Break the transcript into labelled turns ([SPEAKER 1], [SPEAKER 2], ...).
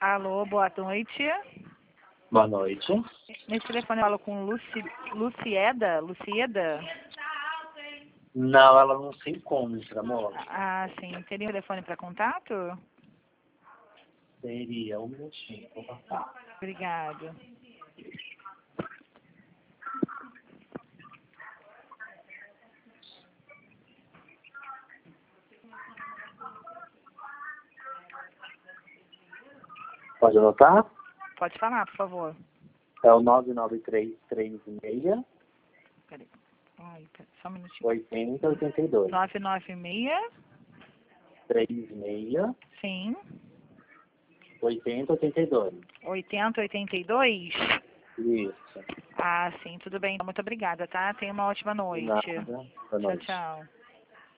[SPEAKER 1] Alô, boa noite.
[SPEAKER 2] Boa noite.
[SPEAKER 1] Nesse telefone eu falo com Lucieda?
[SPEAKER 2] Não, ela não se encontra, amor.
[SPEAKER 1] Ah, sim. Teria um telefone para contato?
[SPEAKER 2] Seria um minutinho, vou passar.
[SPEAKER 1] Obrigado.
[SPEAKER 2] Pode anotar?
[SPEAKER 1] Pode falar, por favor.
[SPEAKER 2] É o 99336
[SPEAKER 1] Peraí. Ai, só um minutinho.
[SPEAKER 2] 8082.
[SPEAKER 1] 996?
[SPEAKER 2] 36
[SPEAKER 1] Sim.
[SPEAKER 2] 8082.
[SPEAKER 1] 8082?
[SPEAKER 2] Isso.
[SPEAKER 1] Ah, sim. Tudo bem. Muito obrigada, tá? Tenha uma ótima
[SPEAKER 2] De
[SPEAKER 1] noite.
[SPEAKER 2] nada. Boa
[SPEAKER 1] Tchau,
[SPEAKER 2] noite.
[SPEAKER 1] tchau.